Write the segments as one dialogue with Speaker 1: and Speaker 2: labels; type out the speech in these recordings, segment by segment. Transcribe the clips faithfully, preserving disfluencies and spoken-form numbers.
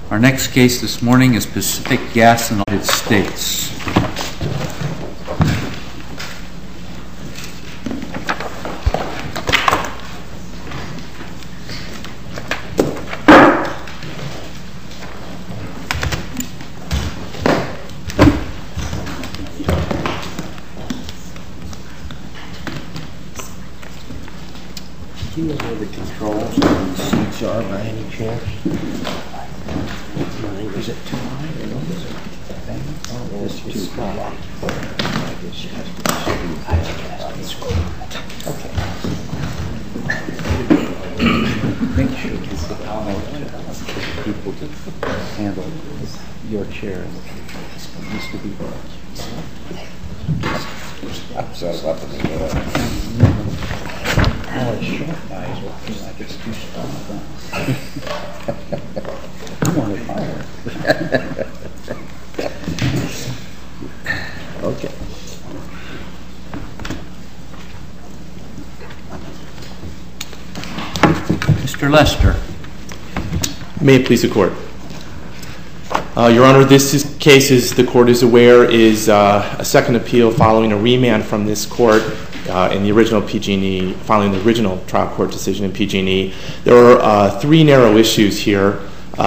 Speaker 1: Our next case this morning is Pacific Gas in the United States.
Speaker 2: Do you know where the controls and the seats are by any chance? Is it too high or no? Is it thing? Oh, it's too high. I guess it has to be screwed. I think it has to be screwed. Okay. Make sure you put the people to handle your chair. It used to be I'm so up in the middle. Oh, it's short guys will feel like it's too strong. I want to fire. Okay.
Speaker 1: Mister Lester.
Speaker 3: May it please the Court. Uh, Your Honor, this is, case, as the Court is aware, is uh, a second appeal following a remand from this Court uh, in the original P G and E, following the original trial court decision in P G and E. There are uh, three narrow issues here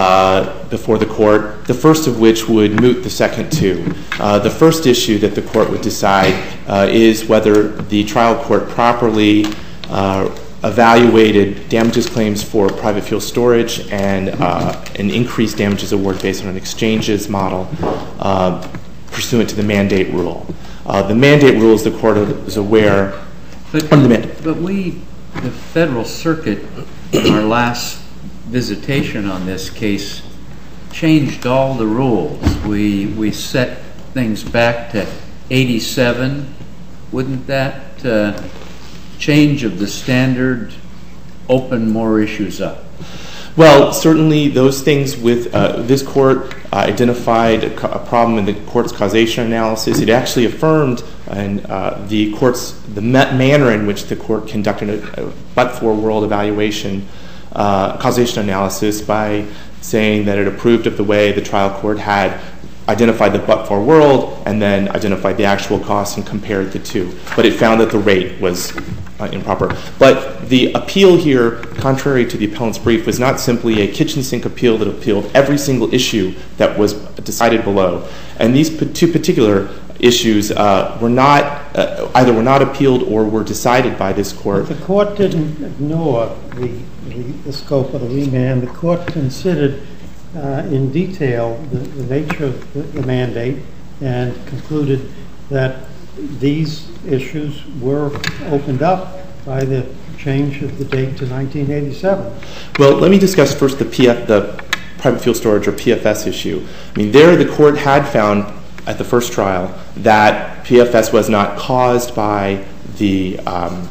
Speaker 3: uh, before the Court, the first of which would moot the second two. Uh, the first issue that the Court would decide uh, is whether the trial court properly uh, evaluated damages claims for private fuel storage and uh, an increased damages award based on an exchanges model uh, pursuant to the mandate rule. Uh, the mandate rule, as the Court is aware,
Speaker 1: but,
Speaker 3: under the mandate.
Speaker 1: But we, the Federal Circuit, in our last visitation on this case, changed all the rules. We we set things back to eighty-seven. Wouldn't that uh, change of the standard open more issues up?
Speaker 3: Well, certainly those things with uh, this Court uh, identified a, a problem in the Court's causation analysis. It actually affirmed and uh, the Court's the manner in which the Court conducted a, a but-for world evaluation uh, causation analysis by saying that it approved of the way the trial court had identified the but-for world and then identified the actual costs and compared the two. But it found that the rate was uh, improper. But the appeal here, contrary to the appellant's brief, was not simply a kitchen sink appeal that appealed every single issue that was decided below. And these two particular issues uh, were not, uh, either were not appealed or were decided by this Court.
Speaker 4: But the Court didn't ignore the, the, the scope of the remand. The Court considered Uh, in detail the, the nature of the, the mandate and concluded that these issues were opened up by the change of the date to nineteen eighty-seven.
Speaker 3: Well, let me discuss first the P F, the private fuel storage or P F S issue. I mean, there the Court had found at the first trial that P F S was not caused by the um,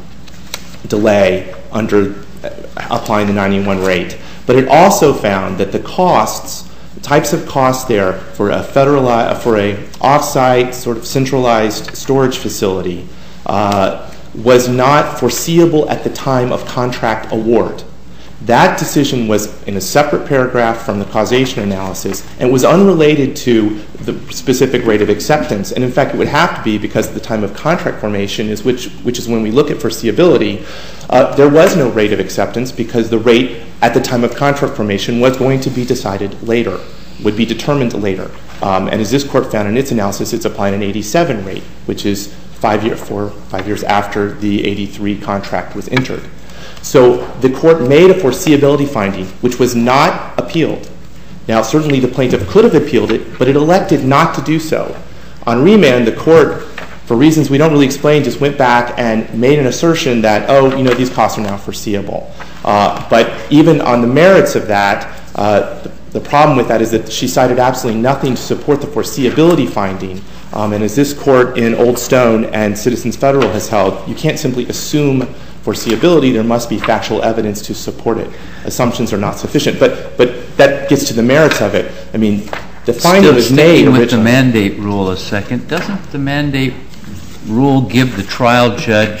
Speaker 3: delay under applying the ninety-one rate. But it also found that the costs, the types of costs there for a federal, for a off-site sort of centralized storage facility uh, was not foreseeable at the time of contract award. That decision was in a separate paragraph from the causation analysis and was unrelated to the specific rate of acceptance. And in fact, it would have to be because at the time of contract formation, is which, which is when we look at foreseeability, uh, there was no rate of acceptance because the rate at the time of contract formation was going to be decided later, would be determined later. Um, and as this Court found in its analysis, it's applying an eighty-seven rate, which is five, year, four, five years after the eighty-three contract was entered. So the Court made a foreseeability finding, which was not appealed. Now, certainly the plaintiff could have appealed it, but it elected not to do so. On remand, the Court, for reasons we don't really explain, just went back and made an assertion that, oh, you know, these costs are now foreseeable. Uh, but even on the merits of that, uh, the, the problem with that is that she cited absolutely nothing to support the foreseeability finding. Um, and as this Court in Old Stone and Citizens Federal has held, you can't simply assume foreseeability. There must be factual evidence to support it. Assumptions are not sufficient. But but that gets to the merits of it. I mean, the finding was made originally.
Speaker 1: With the mandate rule a second, doesn't the mandate rule give the trial judge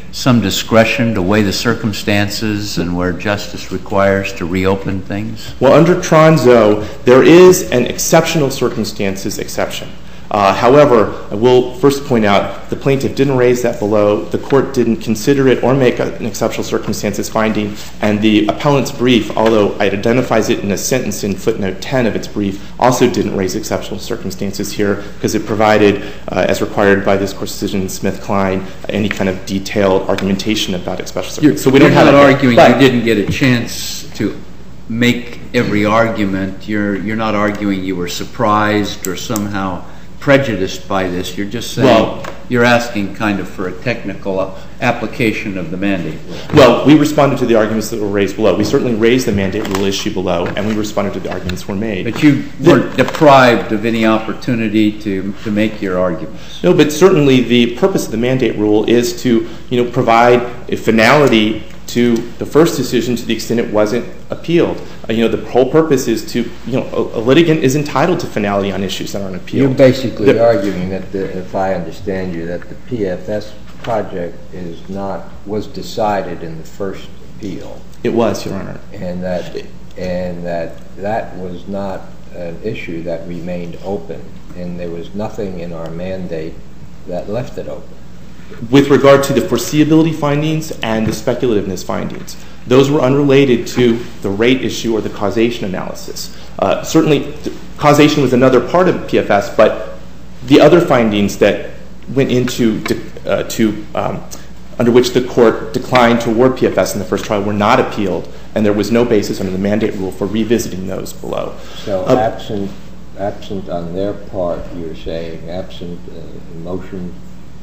Speaker 1: some discretion to weigh the circumstances and where justice requires to reopen things?
Speaker 3: Well, under Tronzo, there is an exceptional circumstances exception. Uh, however, I will first point out the plaintiff didn't raise that below. The court didn't consider it or make a, an exceptional circumstances finding. And the appellant's brief, although it identifies it in a sentence in footnote ten of its brief, also didn't raise exceptional circumstances here because it provided, uh, as required by this court's decision in Smith-Kline, any kind of detailed argumentation about exceptional circumstances.
Speaker 1: So we don't have not arguing you didn't get a chance to make every argument. You're you're not arguing you were surprised or somehow prejudiced by this. You're just saying well, you're asking kind of for a technical application of the mandate rule.
Speaker 3: Well, we responded to the arguments that were raised below. We certainly raised the mandate rule issue below, and we responded to the arguments were made.
Speaker 1: But you weren't deprived of any opportunity to, to make your arguments.
Speaker 3: No, but certainly the purpose of the mandate rule is to, you know, provide a finality to the first decision to the extent it wasn't appealed. Uh, you know, the whole purpose is to, you know, a, a litigant is entitled to finality on issues that aren't appealed.
Speaker 2: You're basically
Speaker 3: the,
Speaker 2: arguing that, the, if I understand you, that the P F S project is not, was decided in the first appeal.
Speaker 3: It was, Your Honor.
Speaker 2: And that, and that that was not an issue that remained open, and there was nothing in our mandate that left it open.
Speaker 3: With regard to the foreseeability findings and the speculativeness findings, those were unrelated to the rate issue or the causation analysis. Uh, certainly, causation was another part of P F S, but the other findings that went into uh, to um, under which the court declined to award P F S in the first trial were not appealed, and there was no basis under the mandate rule for revisiting those below.
Speaker 2: So
Speaker 3: uh,
Speaker 2: absent, absent on their part, you're saying, absent uh, motion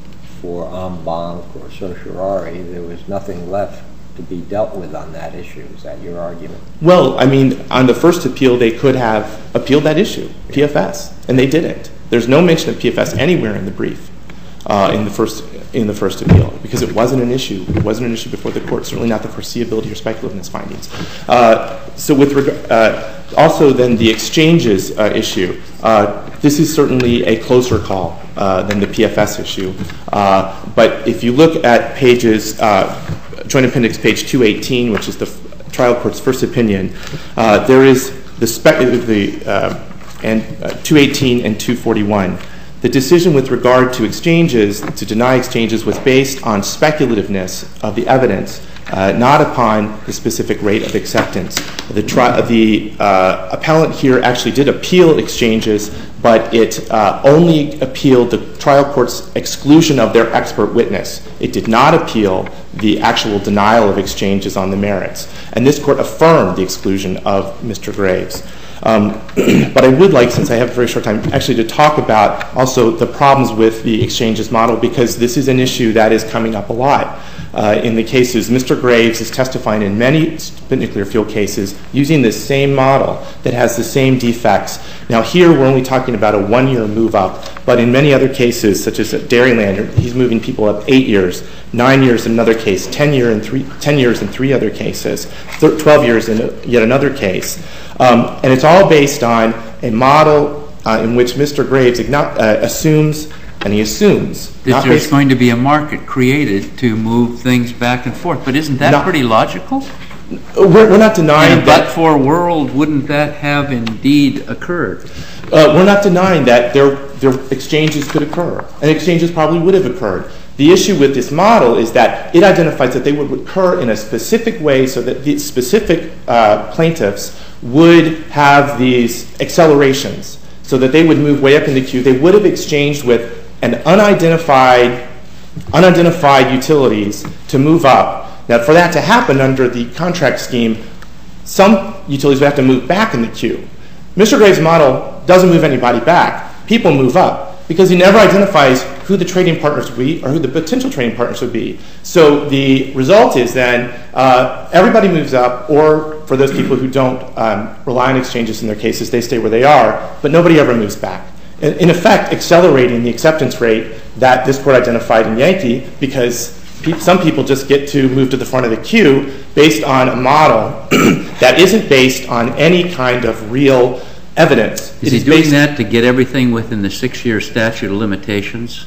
Speaker 2: for en banc or certiorari, there was nothing left to be dealt with on that issue. Is that your argument?
Speaker 3: Well, I mean, on the first appeal, they could have appealed that issue, P F S, and they didn't. There's no mention of P F S anywhere in the brief uh, in the first in the first appeal because it wasn't an issue. It wasn't an issue before the court. Certainly not the foreseeability or speculativeness findings. Uh, so, with regard, uh, also then the exchanges uh, issue. Uh, this is certainly a closer call uh, than the P F S issue. Uh, but if you look at pages, uh, Joint Appendix page two eighteen, which is the f- trial court's first opinion, uh, there is the, spe- the uh, and uh, two eighteen and two forty-one. The decision with regard to exchanges, to deny exchanges, was based on speculativeness of the evidence, uh, not upon the specific rate of acceptance. The, tri- the uh, appellant here actually did appeal exchanges, but it uh, only appealed the trial court's exclusion of their expert witness. It did not appeal the actual denial of exchanges on the merits. And this court affirmed the exclusion of Mister Graves. Um, but I would like, since I have a very short time, actually to talk about also the problems with the exchanges model, because this is an issue that is coming up a lot. Uh, in the cases, Mister Graves is testifying in many spent nuclear fuel cases using this same model that has the same defects. Now here we're only talking about a one-year move up, but in many other cases, such as at Dairyland, he's moving people up eight years, nine years in another case, ten, year in three, ten years in three other cases, twelve years in yet another case. Um, and it's all based on a model uh, in which Mister Graves igno- uh, assumes, and he assumes,
Speaker 1: that there's going to be a market created to move things back and forth. But isn't that not, pretty logical?
Speaker 3: We're, we're not denying
Speaker 1: in a
Speaker 3: that.
Speaker 1: but-for world, wouldn't that have indeed occurred?
Speaker 3: Uh, we're not denying that there, there exchanges could occur, and exchanges probably would have occurred. The issue with this model is that it identifies that they would occur in a specific way so that the specific uh, plaintiffs would have these accelerations so that they would move way up in the queue. They would have exchanged with an unidentified, unidentified utilities to move up. Now, for that to happen under the contract scheme, some utilities would have to move back in the queue. Mister Graves' model doesn't move anybody back. People move up because he never identifies who the trading partners would be or who the potential trading partners would be. So the result is then uh, everybody moves up, or for those people who don't um, rely on exchanges in their cases, they stay where they are, but nobody ever moves back. In, in effect, accelerating the acceptance rate that this court identified in Yankee, because pe- some people just get to move to the front of the queue based on a model that isn't based on any kind of real evidence.
Speaker 1: Is he doing that to get everything within the six-year statute of limitations?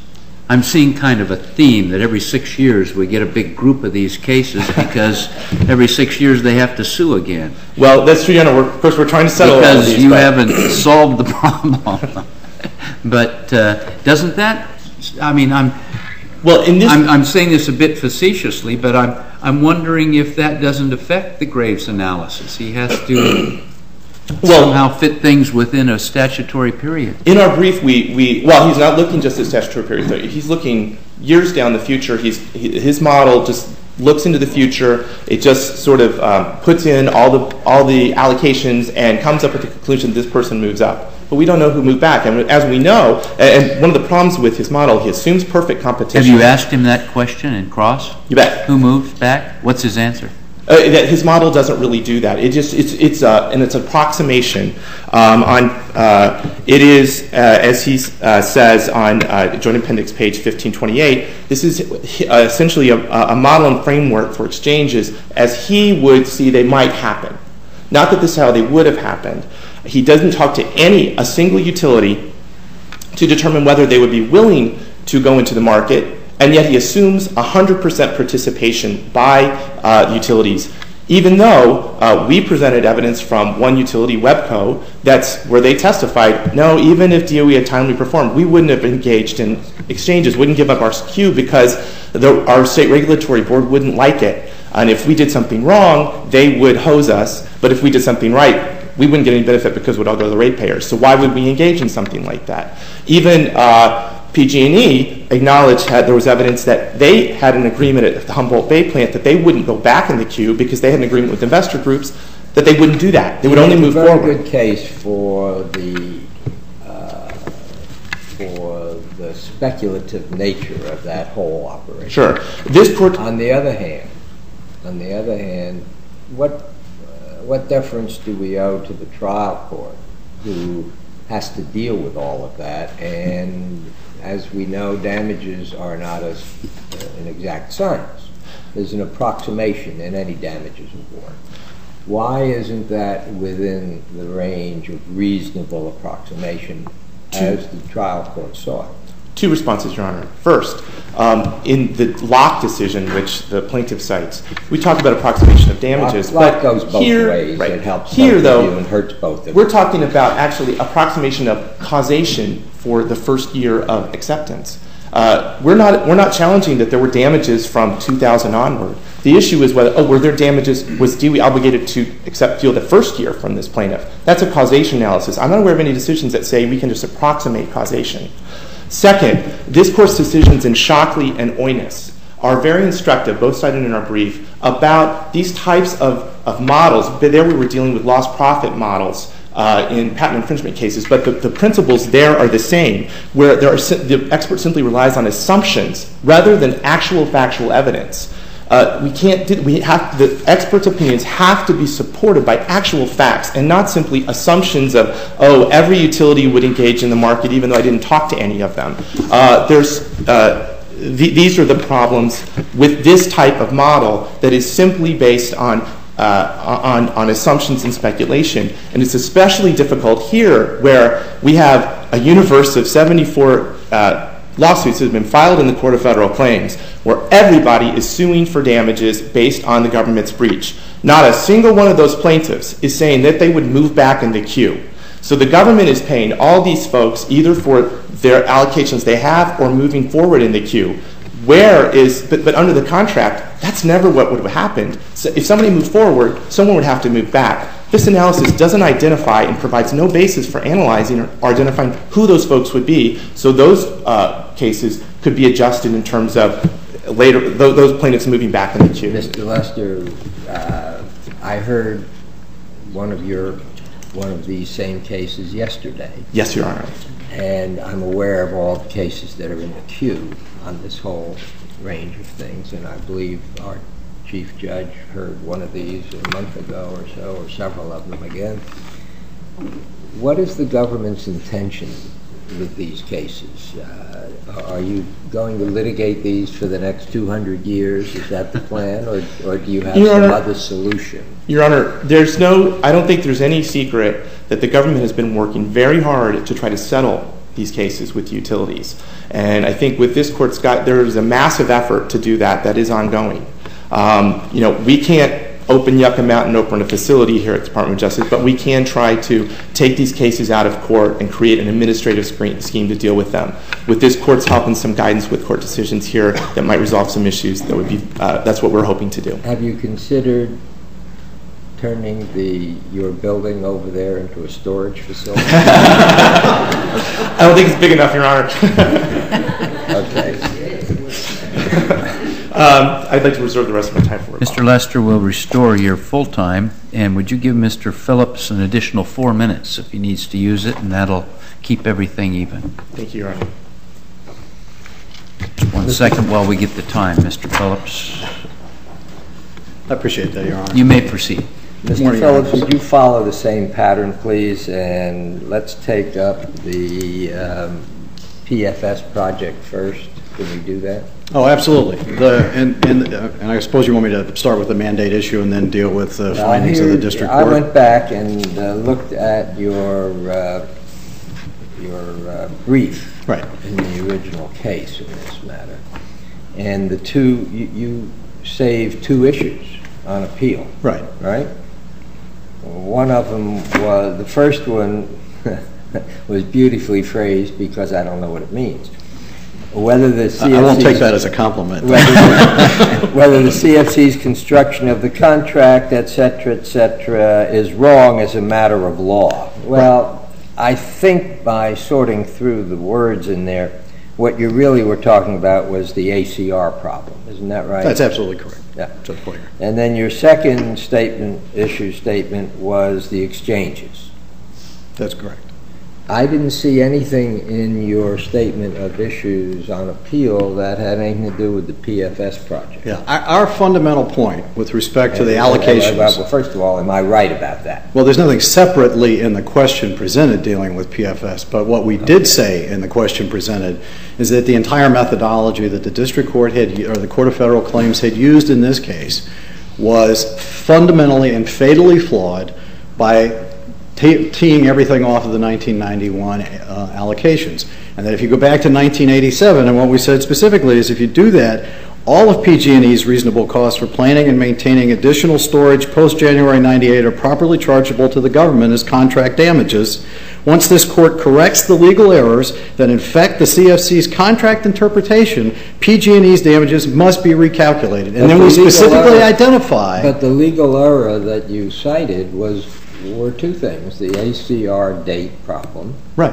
Speaker 1: I'm seeing kind of a theme that every six years we get a big group of these cases because every six years they have to sue again.
Speaker 3: Well, that's true, Your Honor. We're, of course, we're trying to settle all of
Speaker 1: Because
Speaker 3: these,
Speaker 1: you
Speaker 3: but-
Speaker 1: haven't solved the problem. But uh, doesn't that, I mean, I'm,
Speaker 3: Well, in this,
Speaker 1: I'm, I'm saying this a bit facetiously, but I'm, I'm wondering if that doesn't affect the Graves analysis. He has to
Speaker 3: well,
Speaker 1: somehow fit things within a statutory period.
Speaker 3: in our brief, we, we well, he's not looking just at statutory period. He's looking years down the future. He's he, his model just looks into the future. It just sort of um, puts in all the all the allocations and comes up with the conclusion this person moves up. But we don't know who moved back. And as we know, and one of the problems with his model, he assumes perfect competition.
Speaker 1: Have you asked him that question in Cross?
Speaker 3: You bet.
Speaker 1: Who moved back? What's his answer?
Speaker 3: Uh, that his model doesn't really do that. It just it's it's uh, and it's an approximation. Um, on uh, it is uh, as he uh, says on uh, Joint Appendix page fifteen twenty-eight. This is uh, essentially a, a model and framework for exchanges as he would see they might happen. Not that this is how they would have happened. He doesn't talk to any a single utility to determine whether they would be willing to go into the market. And yet he assumes one hundred percent participation by uh, utilities, even though uh, we presented evidence from one utility, WEBCO, that's where they testified, no, even if D O E had timely performed, we wouldn't have engaged in exchanges, wouldn't give up our queue because the, our state regulatory board wouldn't like it. And if we did something wrong, they would hose us. But if we did something right, we wouldn't get any benefit because it would all go to the ratepayers. So why would we engage in something like that? Even uh, P G and E acknowledged that there was evidence that they had an agreement at the Humboldt Bay plant that they wouldn't go back in the queue because they had an agreement with investor groups that they wouldn't do that. They would only move forward.
Speaker 2: It's a very good case for the uh, for the speculative nature of that whole operation.
Speaker 3: Sure. This court.
Speaker 2: On the other hand, on the other hand, what uh, what deference do we owe to the trial court, who has to deal with all of that? And as we know, damages are not a, uh, an exact science. There's an approximation in any damages award. Why isn't that within the range of reasonable approximation as the trial court saw it?
Speaker 3: Two responses, Your Honor. First, um, in the Locke decision, which the plaintiff cites, we talk about approximation of damages.
Speaker 2: Locke,
Speaker 3: but
Speaker 2: Locke goes both
Speaker 3: here,
Speaker 2: ways.
Speaker 3: Right.
Speaker 2: It helps
Speaker 3: here,
Speaker 2: both
Speaker 3: though,
Speaker 2: of you and hurts both of
Speaker 3: we're
Speaker 2: you.
Speaker 3: talking about actually approximation of causation for the first year of acceptance. Uh, we're not we're not challenging that there were damages from two thousand onward. The issue is whether, oh, were there damages, was D O E obligated to accept fuel the first year from this plaintiff? That's a causation analysis. I'm not aware of any decisions that say we can just approximate causation. Second, this court's decisions in Shockley and Oinous are very instructive, both cited in our brief, about these types of, of models. But there we were dealing with lost profit models uh, in patent infringement cases, but the, the principles there are the same, where there are, the expert simply relies on assumptions rather than actual factual evidence. Uh, we can't. We have the experts' opinions have to be supported by actual facts and not simply assumptions of, oh, every utility would engage in the market even though I didn't talk to any of them. Uh, there's uh, th- these are the problems with this type of model that is simply based on uh, on on assumptions and speculation, and it's especially difficult here where we have a universe of seventy-four. Uh, lawsuits that have been filed in the Court of Federal Claims where everybody is suing for damages based on the government's breach. Not a single one of those plaintiffs is saying that they would move back in the queue. So the government is paying all these folks either for their allocations they have or moving forward in the queue. Where is, but, but under the contract, that's never what would have happened. So if somebody moved forward, someone would have to move back. This analysis doesn't identify and provides no basis for analyzing or identifying who those folks would be, so those uh, cases could be adjusted in terms of later th- those plaintiffs moving back in the queue.
Speaker 2: Mister Lester, uh, I heard one of your one of these same cases yesterday.
Speaker 3: Yes, Your Honor.
Speaker 2: And I'm aware of all the cases that are in the queue on this whole range of things, and I believe our Chief Judge heard one of these a month ago or so, or several of them again. What is the government's intention with these cases? Uh, are you going to litigate these for the next two hundred years? Is that the plan, or, or do you have
Speaker 3: Your
Speaker 2: some
Speaker 3: Honor,
Speaker 2: other solution?
Speaker 3: Your Honor, there's no, I don't think there's any secret that the government has been working very hard to try to settle these cases with utilities. And I think with this court's got, there's a massive effort to do that that is ongoing. Um, you know, we can't open Yucca Mountain, open a facility here at the Department of Justice, but we can try to take these cases out of court and create an administrative scheme to deal with them. With this court's help and some guidance with court decisions here that might resolve some issues, that would be, uh, that's what we're hoping to do.
Speaker 2: Have you considered turning the your building over there into a storage facility?
Speaker 3: I don't think it's big enough, Your Honor.
Speaker 2: Okay.
Speaker 3: Um, I'd like to reserve the rest of my time for it.
Speaker 1: Mister Lester will restore your full time, and would you give Mister Phillips an additional four minutes if he needs to use it, and that'll keep everything even.
Speaker 3: Thank you, Your Honor.
Speaker 1: Just one second while we get the time, Mister Phillips.
Speaker 5: I appreciate that, Your Honor.
Speaker 1: You may proceed.
Speaker 2: Mister
Speaker 5: Morning,
Speaker 2: Phillips, would you follow the same pattern, please, and let's take up the um, P F S project first. Can we do that?
Speaker 5: Oh, absolutely. The, and, and, uh, and I suppose you want me to start with the mandate issue and then deal with the
Speaker 2: Now,
Speaker 5: findings
Speaker 2: here,
Speaker 5: of the district
Speaker 2: I
Speaker 5: court?
Speaker 2: went back and uh, looked at your uh, your uh, brief
Speaker 5: Right.
Speaker 2: in the original case in this matter, and the two you, you saved two issues on appeal.
Speaker 5: Right.
Speaker 2: Right. One of them was the first one was beautifully phrased because I don't know what it means. Whether the C F C's,
Speaker 5: I won't take that as a compliment.
Speaker 2: Whether, whether the C F C's construction of the contract, et cetera, et cetera, is wrong as a matter of law. Well, I think by sorting through the words in there, what you really were talking about was the A C R problem. Isn't that right?
Speaker 5: That's absolutely correct.
Speaker 2: Yeah.
Speaker 5: Judge Plager.
Speaker 2: And then your second statement, issue statement, was the exchanges.
Speaker 5: That's correct.
Speaker 2: I didn't see anything in your statement of issues on appeal that had anything to do with the P F S project.
Speaker 5: Yeah. Our, our fundamental point with respect to the
Speaker 2: And-
Speaker 5: allocations.
Speaker 2: Well, first of all, am I right about that?
Speaker 5: Well, there's nothing separately in the question presented dealing with P F S, but what we did say in the question presented is that the entire methodology that the district court had, or the Court of Federal Claims had used in this case was fundamentally and fatally flawed by teeing everything off of the nineteen ninety-one uh, allocations. And that if you go back to nineteen eighty-seven, and what we said specifically is if you do that, all of P G and E's reasonable costs for planning and maintaining additional storage post-January ninety-eight are properly chargeable to the government as contract damages. Once this court corrects the legal errors that infect the C F C's contract interpretation, P G and E's damages must be recalculated. And
Speaker 2: But
Speaker 5: then
Speaker 2: the
Speaker 5: we
Speaker 2: legal
Speaker 5: specifically
Speaker 2: error-
Speaker 5: identify...
Speaker 2: But the legal error that you cited was were two things, the A C R date problem
Speaker 5: Right.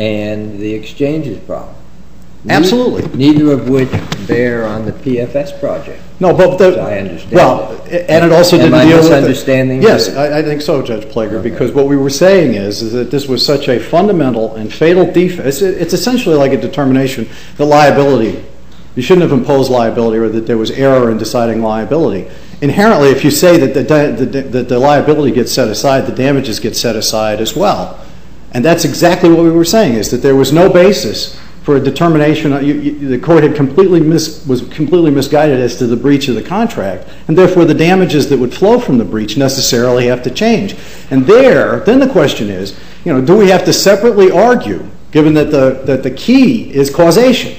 Speaker 2: and the exchanges problem.
Speaker 5: Absolutely.
Speaker 2: Neither of which bear on the P F S project.
Speaker 5: No, but the...
Speaker 2: As I understand
Speaker 5: Well,
Speaker 2: it.
Speaker 5: and it also
Speaker 2: Am
Speaker 5: didn't
Speaker 2: I
Speaker 5: deal with... the-
Speaker 2: misunderstanding
Speaker 5: Yes,
Speaker 2: you?
Speaker 5: I, I think so, Judge Plager, because what we were saying is, is that this was such a fundamental and fatal defect. It's, it's essentially like a determination that liability, you shouldn't have imposed liability or that there was error in deciding liability. Inherently, if you say that the, the, the, the liability gets set aside, the damages get set aside as well. And that's exactly what we were saying, is that there was no basis for a determination. You, you, the court had completely mis, was completely misguided as to the breach of the contract, and therefore the damages that would flow from the breach necessarily have to change. And there, then the question is, you know, do we have to separately argue, given that the, that the key is causation?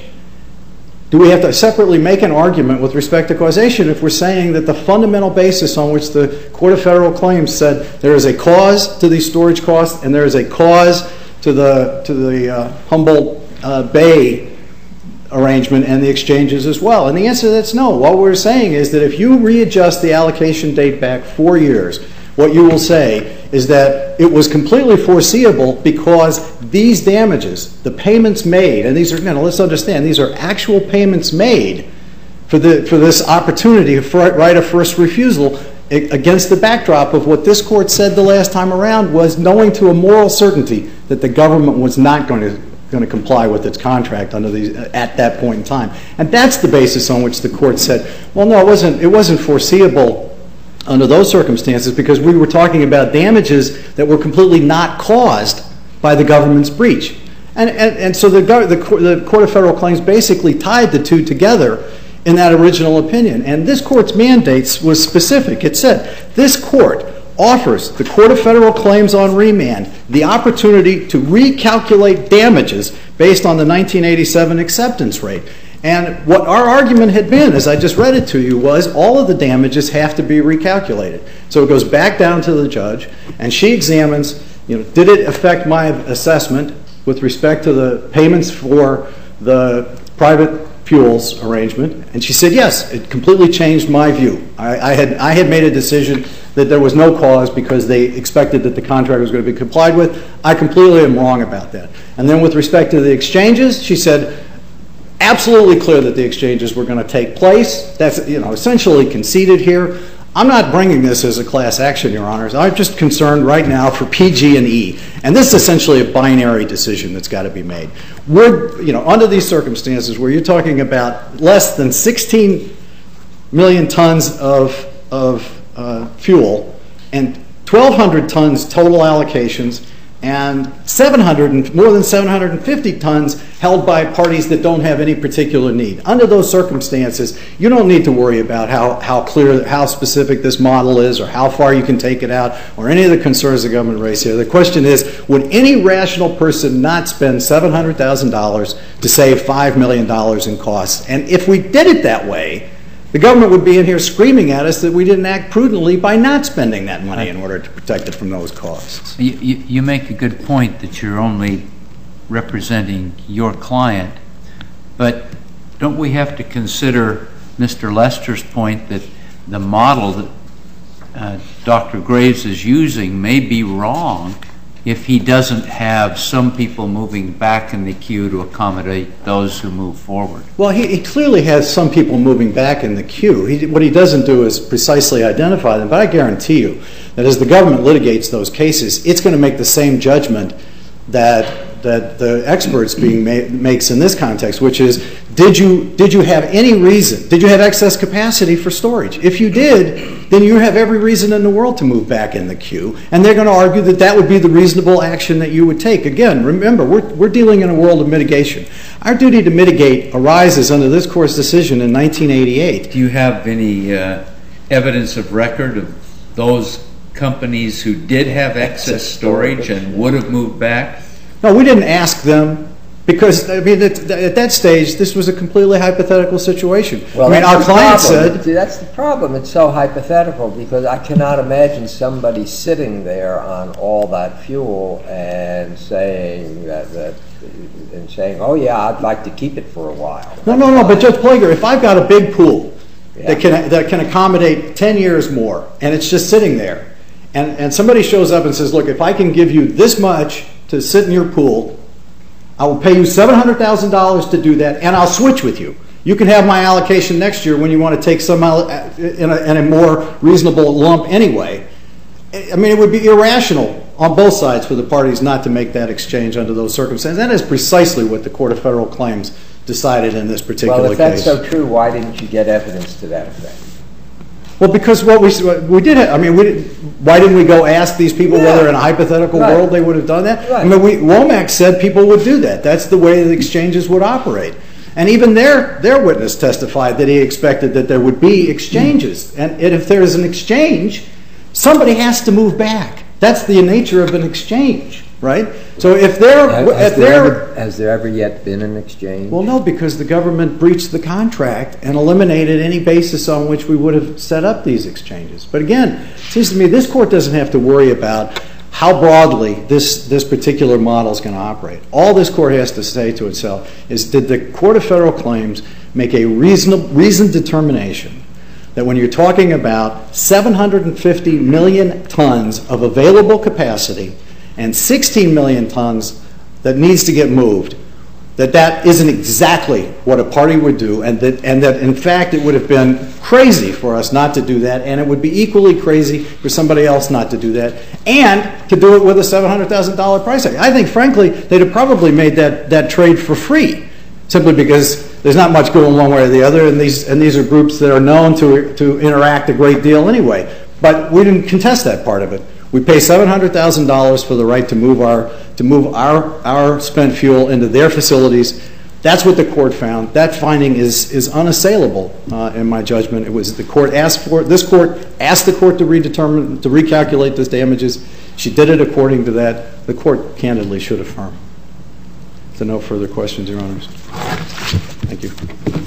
Speaker 5: Do we have to separately make an argument with respect to causation if we're saying that the fundamental basis on which the Court of Federal Claims said there is a cause to these storage costs and there is a cause to the to the uh, Humboldt uh, Bay arrangement and the exchanges as well? And the answer to that's no. What we're saying is that if you readjust the allocation date back four years, what you will say is that it was completely foreseeable because these damages, the payments made, and these are, you know, let's understand, these are actual payments made for the for this opportunity for right of first refusal against the backdrop of what this court said the last time around was knowing to a moral certainty that the government was not going to going to comply with its contract under these at that point in time. And that's the basis on which the court said, well, no, it wasn't it wasn't foreseeable under those circumstances because we were talking about damages that were completely not caused by the government's breach. And, and, and so the, the, the Court of Federal Claims basically tied the two together in that original opinion. And this court's mandates was specific. It said, this court offers the Court of Federal Claims on remand the opportunity to recalculate damages based on the nineteen eighty-seven acceptance rate. And what our argument had been, as I just read it to you, was all of the damages have to be recalculated. So it goes back down to the judge, and she examines, you know, did it affect my assessment with respect to the payments for the private fuels arrangement? And she said, yes, it completely changed my view. I, I had I had made a decision that there was no cause because they expected that the contract was going to be complied with. I completely am wrong about that. And then with respect to the exchanges, she said, absolutely clear that the exchanges were going to take place. That's, you know, essentially conceded here. I'm not bringing this as a class action, Your Honors. I'm just concerned right now for P, G, and E. And this is essentially a binary decision that's got to be made. We're, you know, under these circumstances where you're talking about less than sixteen million tons of, of uh, fuel and twelve hundred tons total allocations and seven hundred, more than seven hundred fifty tons held by parties that don't have any particular need. Under those circumstances, you don't need to worry about how, how clear, how specific this model is or how far you can take it out or any of the concerns the government raised here. The question is, would any rational person not spend seven hundred thousand dollars to save five million dollars in costs? And if we did it that way, the government would be in here screaming at us that we didn't act prudently by not spending that money in order to protect it from those costs.
Speaker 1: You, you, you make a good point that you're only representing your client, but don't we have to consider Mister Lester's point that the model that uh, Doctor Graves is using may be wrong if he doesn't have some people moving back in the queue to accommodate those who move forward?
Speaker 5: Well, he, he clearly has some people moving back in the queue. He, what he doesn't do is precisely identify them, but I guarantee you that as the government litigates those cases, it's going to make the same judgment that that the experts being ma makes in this context, which is, did you did you have any reason, did you have excess capacity for storage? If you did, then you have every reason in the world to move back in the queue, and they're going to argue that that would be the reasonable action that you would take. Again, remember, we're, we're dealing in a world of mitigation. Our duty to mitigate arises under this Court's decision in nineteen eighty-eight.
Speaker 1: Do you have any uh, evidence of record of those companies who did have excess storage and would have moved back?
Speaker 5: No, we didn't ask them because, I mean, at, at that stage, this was a completely hypothetical situation.
Speaker 2: Well,
Speaker 5: I mean, our client said...
Speaker 2: See, that's the problem. It's so hypothetical because I cannot imagine somebody sitting there on all that fuel and saying that, that and saying, oh, yeah, I'd like to keep it for a while.
Speaker 5: No, no, no, but Judge Plager, if I've got a big pool
Speaker 2: Yeah.
Speaker 5: that can that can accommodate ten years more, and it's just sitting there, and, and somebody shows up and says, look, if I can give you this much to sit in your pool, I will pay you seven hundred thousand dollars to do that, and I'll switch with you. You can have my allocation next year when you want to take some in a, in a more reasonable lump anyway. I mean, it would be irrational on both sides for the parties not to make that exchange under those circumstances. That is precisely what the Court of Federal Claims decided in this particular case.
Speaker 2: Well, if that's so true, why didn't you get evidence to that effect?
Speaker 5: Well, because what we we did, I mean, we did, why didn't we go ask these people
Speaker 2: Yeah.
Speaker 5: whether in a hypothetical
Speaker 2: Right.
Speaker 5: world they would have done that?
Speaker 2: Right.
Speaker 5: I mean, we, Womack said people would do that. That's the way the exchanges would operate. And even their their witness testified that he expected that there would be exchanges. And if there is an exchange, somebody has to move back. That's the nature of an exchange, right? So if they're...
Speaker 2: Has, has,
Speaker 5: if
Speaker 2: there
Speaker 5: they're
Speaker 2: ever, has there ever yet been an exchange?
Speaker 5: well, no, because the government breached the contract and eliminated any basis on which we would have set up these exchanges. But again, it seems to me this Court doesn't have to worry about how broadly this, this particular model is going to operate. All this Court has to say to itself is, did the Court of Federal Claims make a reasonable, reasoned determination that when you're talking about seven hundred fifty million tons of available capacity and sixteen million tons that needs to get moved, that that isn't exactly what a party would do, and that, and that in fact it would have been crazy for us not to do that, and it would be equally crazy for somebody else not to do that, and to do it with a seven hundred thousand dollar price tag. I think, frankly, they'd have probably made that, that trade for free, simply because there's not much going one way or the other, and these, and these are groups that are known to, to interact a great deal anyway. But we didn't contest that part of it. We pay seven hundred thousand dollars for the right to move our to move our our spent fuel into their facilities. That's what the court found. That finding is, is unassailable uh, in my judgment. It was the court asked for, this court asked the court to redetermine, to recalculate those damages. She did it according to that. The court candidly should affirm. So no further questions, Your Honors. Thank you.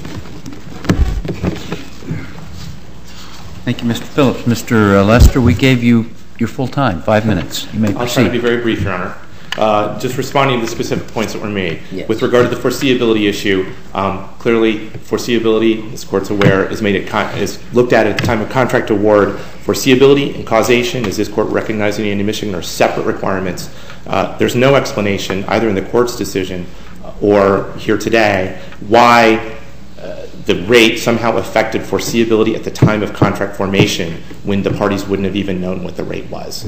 Speaker 1: Thank you, Mister Phillips. Mister Lester, we gave you your full time, five minutes. You may proceed.
Speaker 3: I'll try to be very brief, Your Honor. Uh, just responding to the specific points that were made.
Speaker 2: Yes.
Speaker 3: With regard to the foreseeability issue, um, clearly foreseeability, this Court's aware, is made at con- is looked at at the time of contract award. Foreseeability and causation, as this Court recognized in Indiana, Michigan, are separate requirements. Uh, there's no explanation, either in the Court's decision or here today, why uh, the rate somehow affected foreseeability at the time of contract formation when the parties wouldn't have even known what the rate was.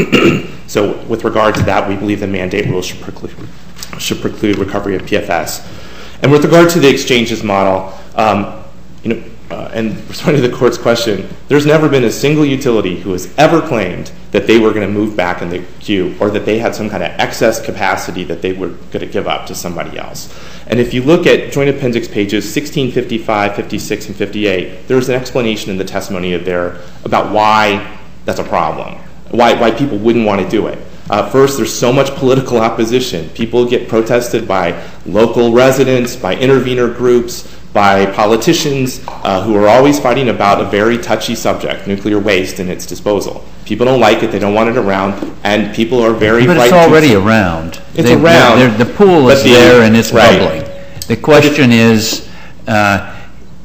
Speaker 3: So with regard to that, we believe the mandate rule should preclude, should preclude recovery of P F S. And with regard to the exchanges model, um, you know, uh, and responding to the Court's question, there's never been a single utility who has ever claimed that they were going to move back in the queue or that they had some kind of excess capacity that they were going to give up to somebody else. And if you look at Joint Appendix pages sixteen fifty-five, fifty-six, and fifty-eight, there's an explanation in the testimony of there about why that's a problem, why, why people wouldn't want to do it. Uh, first, there's so much political opposition. People get protested by local residents, by intervener groups, by politicians uh, who are always fighting about a very touchy subject, nuclear waste and its disposal. People don't like it, they don't want it around, and people are very
Speaker 1: But
Speaker 3: right
Speaker 1: it's already
Speaker 3: to,
Speaker 1: around.
Speaker 3: It's
Speaker 1: they,
Speaker 3: around.
Speaker 1: They're, they're, the pool is
Speaker 3: the,
Speaker 1: there and it's
Speaker 3: right.
Speaker 1: bubbling. The question is, uh,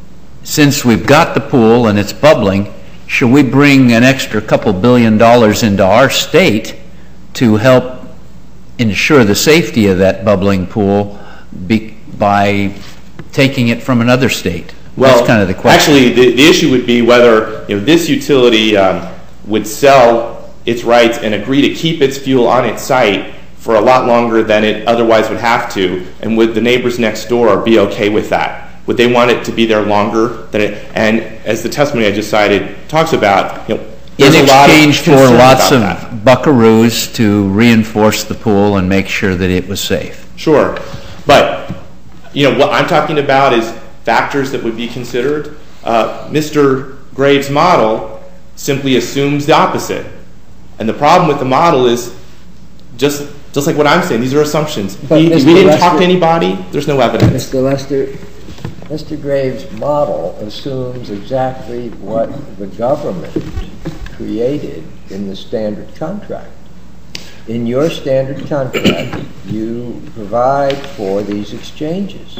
Speaker 1: since we've got the pool and it's bubbling, should we bring an extra couple billion dollars into our state to help ensure the safety of that bubbling pool be, by taking it from another state?
Speaker 3: Well,
Speaker 1: that's kind of the question.
Speaker 3: Actually, the, the issue would be whether you know this utility um, would sell its rights and agree to keep its fuel on its site for a lot longer than it otherwise would have to, and would the neighbors next door be okay with that? Would they want it to be there longer than it? And as the testimony I just cited talks about, you know,
Speaker 1: in exchange for lots of
Speaker 3: that.
Speaker 1: buckaroos to reinforce the pool and make sure that it was safe.
Speaker 3: Sure, but you know what I'm talking about is factors that would be considered. Uh, Mister Graves' model simply assumes the opposite, and the problem with the model is just just like what I'm saying. These are assumptions.
Speaker 2: But
Speaker 3: He, we
Speaker 2: Mister
Speaker 3: didn't
Speaker 2: Lester,
Speaker 3: talk to anybody. There's no evidence.
Speaker 2: Mister Lester, Mister Graves' model assumes exactly what the government created in the standard contract. In your standard contract, you provide for these exchanges.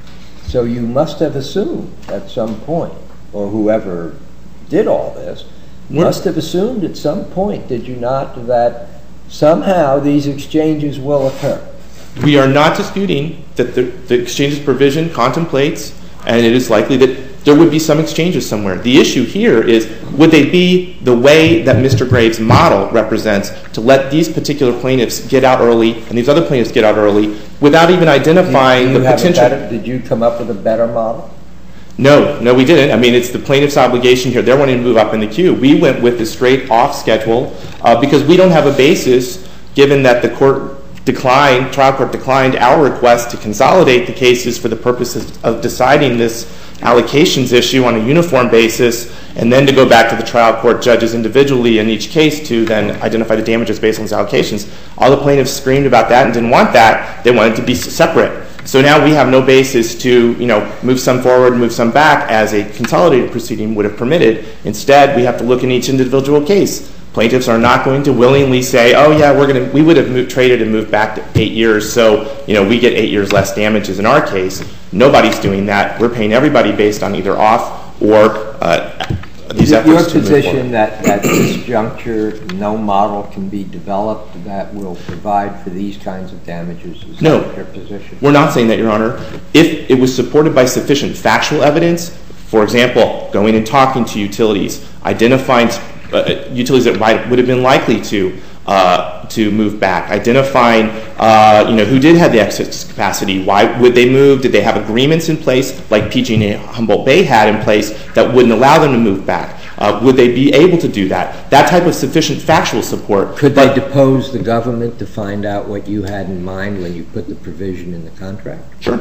Speaker 2: So you must have assumed at some point, or whoever did all this, must have assumed at some point, did you not, that somehow these exchanges will occur?
Speaker 3: We are not disputing that the, the exchanges provision contemplates, and it is likely that there would be some exchanges somewhere. The issue here is, would they be the way that Mister Graves' model represents to let these particular plaintiffs get out early and these other plaintiffs get out early without even identifying
Speaker 2: Do you
Speaker 3: the
Speaker 2: have a
Speaker 3: potential?
Speaker 2: better, did you come up with a better model?
Speaker 3: No, no, we didn't. I mean, it's the plaintiff's obligation here. They're wanting to move up in the queue. We went with the straight off schedule uh, because we don't have a basis, given that the court declined, trial court declined our request to consolidate the cases for the purposes of deciding this allocations issue on a uniform basis, and then to go back to the trial court judges individually in each case to then identify the damages based on these allocations. All the plaintiffs screamed about that and didn't want that. They wanted to be separate. So now we have no basis to, you know, move some forward, move some back as a consolidated proceeding would have permitted. Instead, we have to look in each individual case. Plaintiffs are not going to willingly say, oh yeah, we're going to, we would have moved, traded and moved back to eight years, so, you know, we get eight years less damages in our case. Nobody's doing that. We're paying everybody based on either off or uh, these
Speaker 2: Is it
Speaker 3: efforts
Speaker 2: your
Speaker 3: to move forward.
Speaker 2: position that at this juncture no model can be developed that will provide for these kinds of damages? Is
Speaker 3: No.
Speaker 2: that your position?
Speaker 3: We're not saying that, Your Honor. If it was supported by sufficient factual evidence, for example, going and talking to utilities, identifying uh, utilities that might, would have been likely to uh, to move back, identifying uh, you know, who did have the excess capacity, why would they move, did they have agreements in place like P G and E Humboldt Bay had in place that wouldn't allow them to move back? Uh, would they be able to do that? That type of sufficient factual support.
Speaker 2: Could they depose the government to find out what you had in mind when you put the provision in the contract?
Speaker 3: Sure.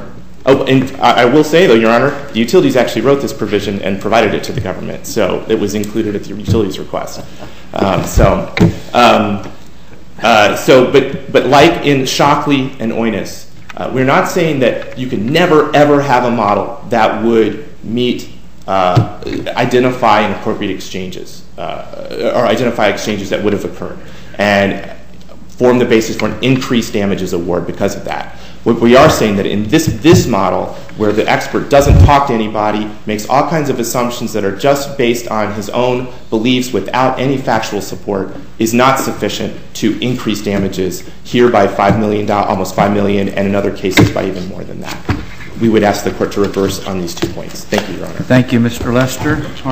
Speaker 3: Oh, and I I will say, though, Your Honor, the utilities actually wrote this provision and provided it to the government, so it was included at the utilities' request. Um, so, um, uh, so, but but like in Shockley and Oinous, uh, we're not saying that you can never ever have a model that would meet, uh, identify and appropriate exchanges, uh, or identify exchanges that would have occurred, and form the basis for an increased damages award because of that. What we are saying that in this this model, where the expert doesn't talk to anybody, makes all kinds of assumptions that are just based on his own beliefs without any factual support, is not sufficient to increase damages here by five million dollars, almost five million dollars, and in other cases by even more than that. We would ask the court to reverse on these two points. Thank you, Your Honor.
Speaker 1: Thank you, Mister Lester.